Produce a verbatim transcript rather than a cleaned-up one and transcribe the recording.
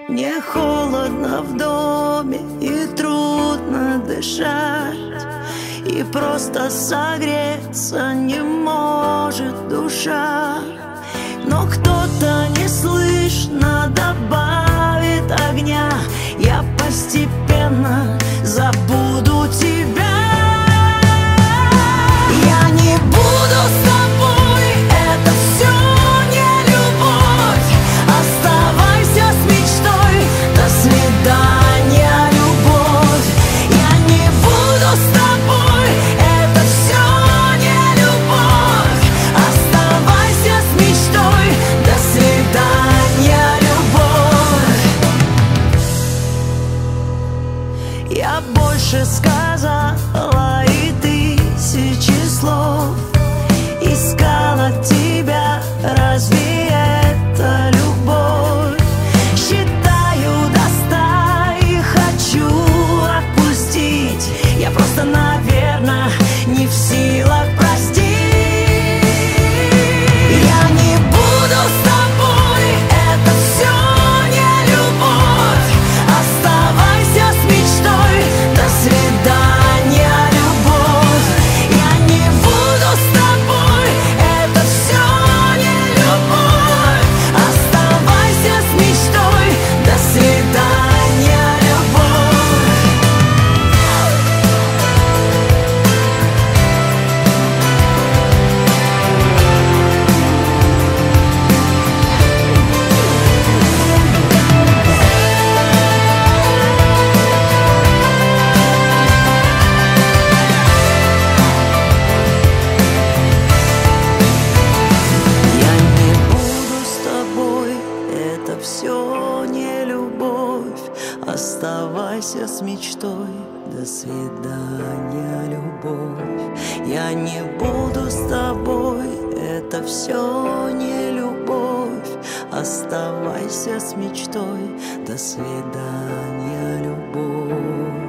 Мне холодно в доме и трудно дышать, и просто согреться не может душа. Но кто-то неслышно добавит огня, я постепенно забуду тебя. Я не буду с тобой, это все не любовь. Оставайся с мечтой, до свидания, любовь. Я не буду с тобой, это все не любовь. Оставайся с мечтой, до свидания, любовь. Я больше сказала и тысячи слов, искала тебя, разве это любовь? Считаю до ста и хочу отпустить, я просто, наверное, не в силах простить. Я не буду с тобой, это все не любовь. Оставайся с мечтой, до свидания, любовь. Я не буду с тобой, это все не любовь. Оставайся с мечтой, до свидания, любовь. Я не буду с тобой, это все не любовь. Оставайся с мечтой, до свидания, любовь. Я не буду с тобой, это все не любовь. Оставайся с мечтой, до свидания, любовь.